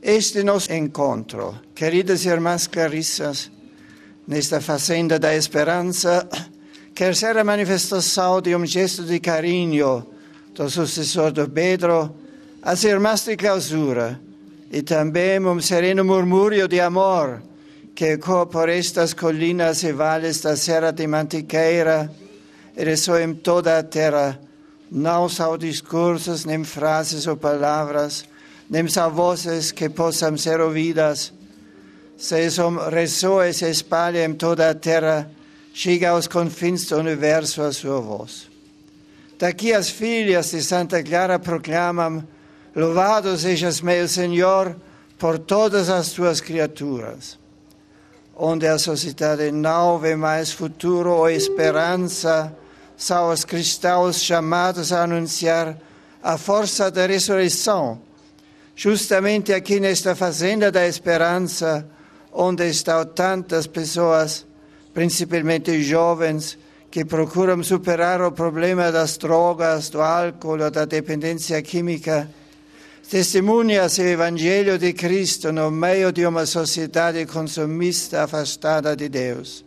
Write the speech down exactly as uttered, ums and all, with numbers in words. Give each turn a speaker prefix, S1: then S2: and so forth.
S1: este nosso encontro. Queridas irmãs Clarissas, nesta fazenda da esperança, quer ser a manifestação de um gesto de carinho do sucessor de Pedro às irmãs de clausura e também um sereno murmúrio de amor que ecoa por estas colinas e vales da Serra de Mantiqueira e ressoa em toda a terra. Não são discursos, nem frases ou palavras, nem são vozes que possam ser ouvidas. Se isso ressoa e se espalha em toda a terra, chega aos confins do universo a sua voz. Daqui as filhas de Santa Clara proclamam: louvado sejas, meu Senhor, por todas as tuas criaturas. Onde a sociedade não vê mais futuro ou esperança, são os cristãos chamados a anunciar a força da ressurreição. Justamente aqui nesta fazenda da esperança, onde estão tantas pessoas, principalmente jovens, que procuram superar o problema das drogas, do álcool ou da dependência química, testemunha-se o Evangelho de Cristo no meio de uma sociedade consumista afastada de Deus.